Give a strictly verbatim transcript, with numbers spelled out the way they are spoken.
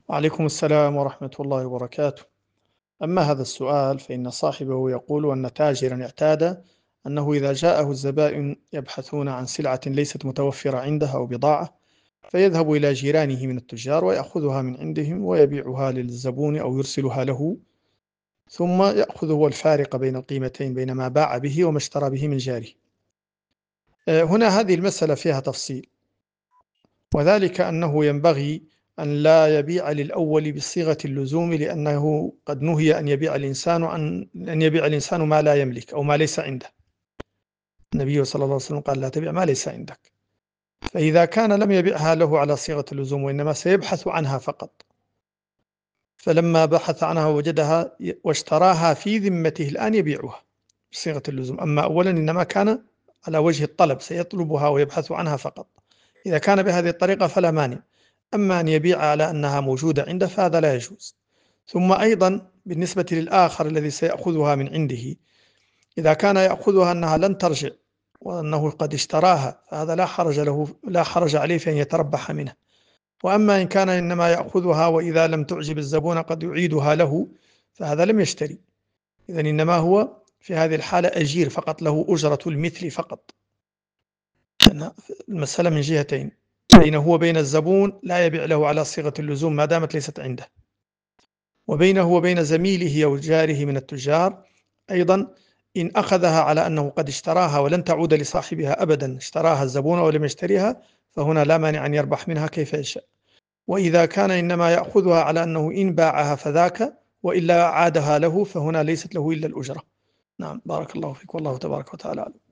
وعليكم السلام ورحمة الله وبركاته. أما هذا السؤال فإن صاحبه يقول أن تاجرا اعتاد أنه إذا جاءه الزبائن يبحثون عن سلعة ليست متوفرة عنده أو بضاعة، فيذهب إلى جيرانه من التجار ويأخذها من عندهم ويبيعها للزبون أو يرسلها له، ثم يأخذ هو الفارق بين القيمتين بين ما باع به وما اشترى به من جاره. هنا هذه المسألة فيها تفصيل، وذلك أنه ينبغي أن لا يبيع للأول بصيغة اللزوم، لأنه قد نهي أن يبيع الإنسان عن أن يبيع الإنسان ما لا يملك أو ما ليس عنده. النبي صلى الله عليه وسلم قال: لا تبيع ما ليس عندك. فإذا كان لم يبيعها له على صيغة اللزوم وإنما سيبحث عنها فقط، فلما بحث عنها وجدها واشتراها في ذمته الآن يبيعها بصيغة اللزوم. أما أولا إنما كان على وجه الطلب، سيطلبها ويبحث عنها فقط. إذا كان بهذه الطريقة فلا مانع. أما أن يبيع على أنها موجودة عنده فهذا لا يجوز. ثم أيضا بالنسبة للآخر الذي سيأخذها من عنده، إذا كان يأخذها أنها لن ترجع وأنه قد اشتراها فهذا لا حرج له لا حرج عليه في أن يتربح منه. وأما إن كان إنما يأخذها وإذا لم تعجب الزبون قد يعيدها له فهذا لم يشتري. إذن إنما هو في هذه الحالة أجير فقط، له أجرة المثل فقط. المسألة من جهتين: بينه وبين الزبون لا يبيع له على صيغة اللزوم ما دامت ليست عنده، وبينه وبين زميله أو جاره من التجار أيضا إن أخذها على أنه قد اشتراها ولن تعود لصاحبها أبدا، اشتراها الزبون ولم يشتريها، فهنا لا مانع أن يربح منها كيف يشاء. وإذا كان إنما يأخذها على أنه إن باعها فذاك وإلا عادها له، فهنا ليست له إلا الأجرة. نعم، بارك الله فيك، والله تبارك وتعالى أعلم.